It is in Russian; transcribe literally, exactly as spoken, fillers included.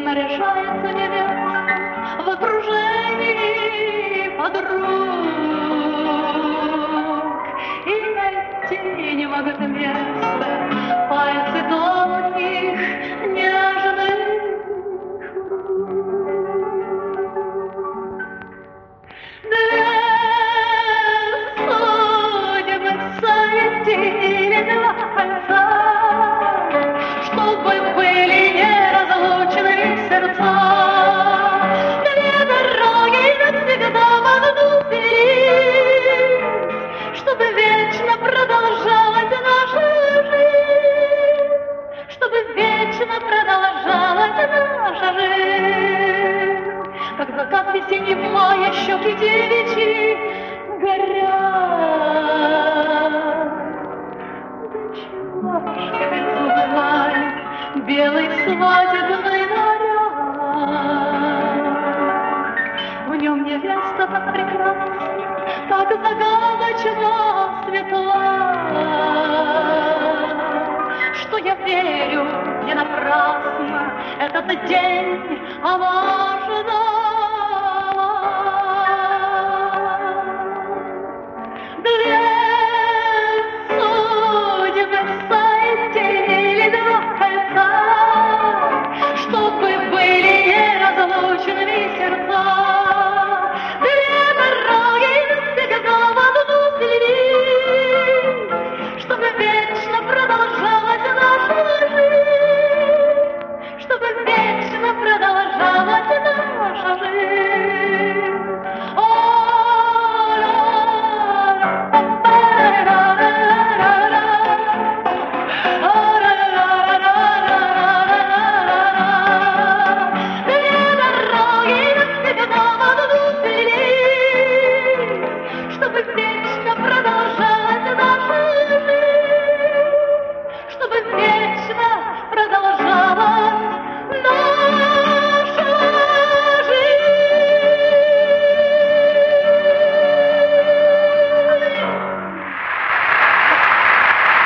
наряжается невеста в окружении подруг, и найти не могут места пальцы тонких, нежных рук. Две судьбы соединили два кольца, чтобы были неразлучны сердца. Две дороги навсегда в одну впились, чтобы вечно продолжалась наша жизнь, чтобы вечно продолжалась наша жизнь. Как закат весенний в мае, щеки девичьи горят. Да чего ж беззубая белый свадебный наряд, в нем невеста так прекрасна, так загадочно светла, что я верю не напрасно этот день она